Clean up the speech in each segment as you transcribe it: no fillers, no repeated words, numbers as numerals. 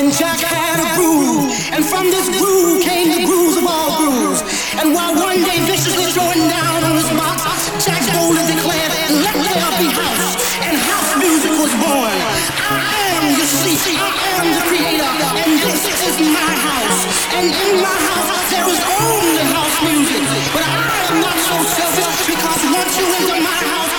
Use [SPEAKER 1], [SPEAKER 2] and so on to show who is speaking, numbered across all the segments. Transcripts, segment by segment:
[SPEAKER 1] Jack had a groove, and from this groove came the grooves of all grooves. And while one day viciously throwing down on his box, Jack boldly declared, "Let there be house," and house music was born. I am, you see, I am the creator, and this is my house. And in my house there is only house music. But I am not so selfish, because once you enter my house,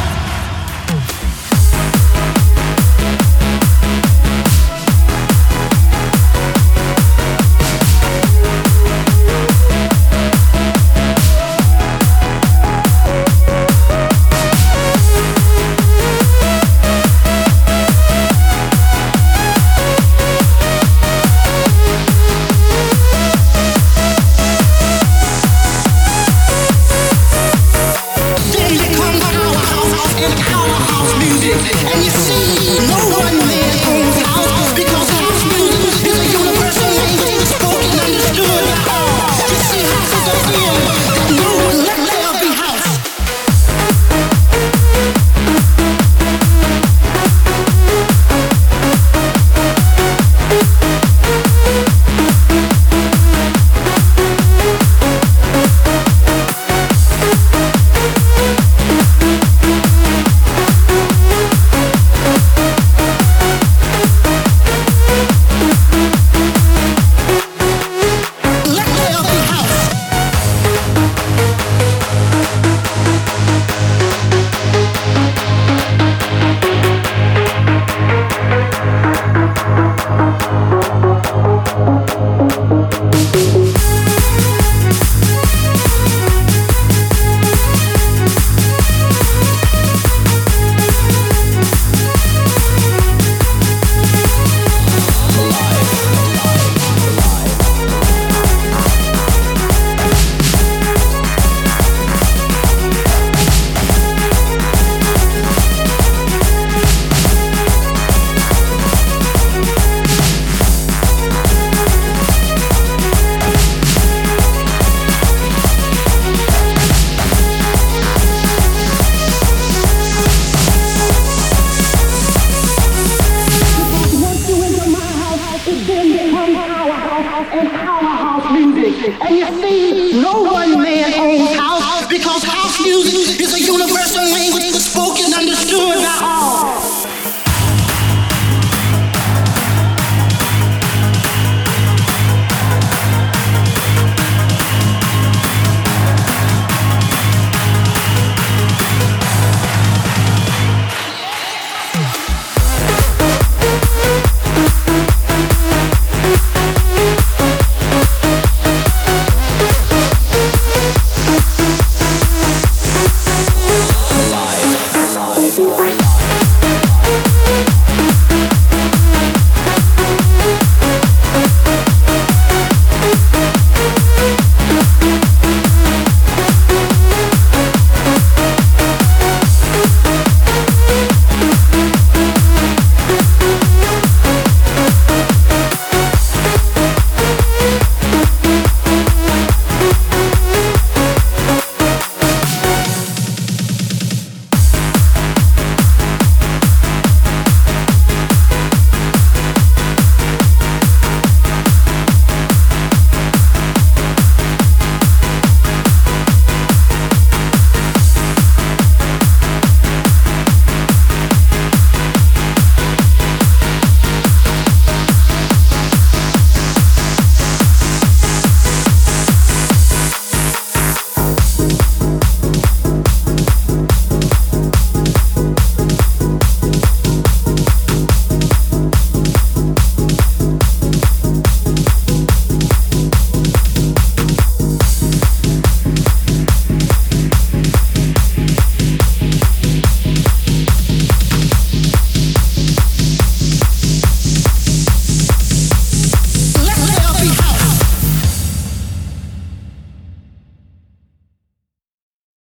[SPEAKER 1] and you see, no one man owns house, because house music is a universal language spoken, understood.